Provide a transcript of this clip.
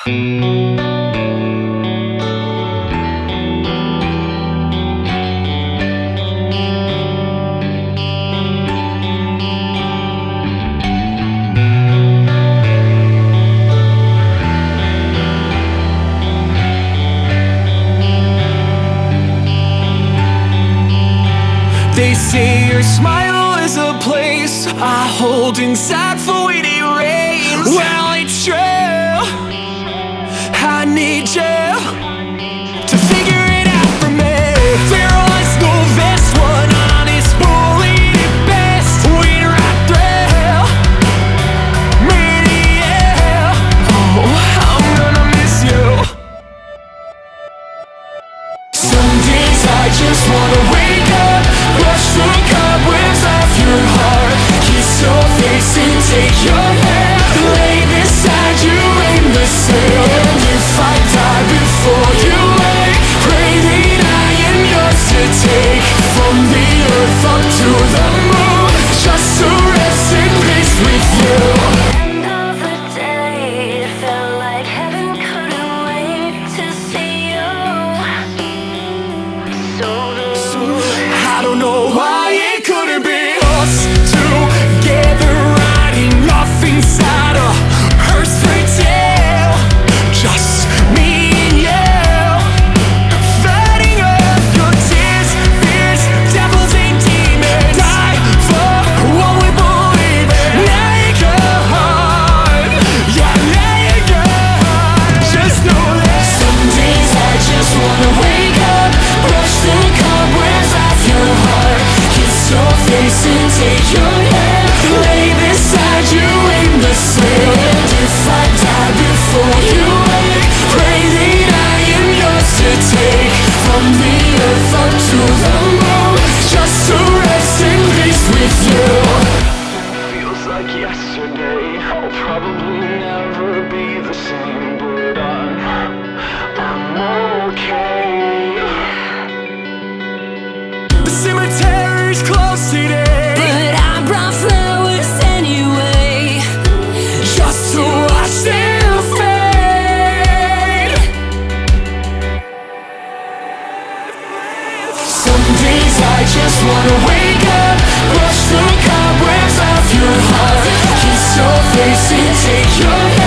They say your smile is a place I hold inside for when it rains. Well, it's true, I need you to figure it out for me. There was no best one, honest bully at best. Went right through me to you. Oh, I'm gonna miss you. Some days I just wanna wake up, brush the cobwebs off your heart, kiss your face and take your hand, lay beside you in the sand. If I die before you wake, pray that I am yours to take, from the earth up to the moon, just to rest in peace with you. End of the day, it felt like heaven couldn't wait to see you. I don't know why it couldn't be us together, riding off inside a hearse fairy tale. Just me and you, fighting off your tears, fears, devils and demons. Die for what we believe in. Make a heart, yeah, make a heart. Just know that some days I just wanna wake up, brush the cobwebs off your heart, kiss your face and take your hand, lay beside you in the sand. If I die before you wake, pray that I am yours to take, from the earth up to the moon, just to rest in peace with you. Feels like yesterday, I'll probably never be the same, but I'm okay. The cemetery's closed today, But I brought flowers anyway, just to watch them fade. Some days I just wanna wake up, brush the cobwebs off your heart, kiss your face and take your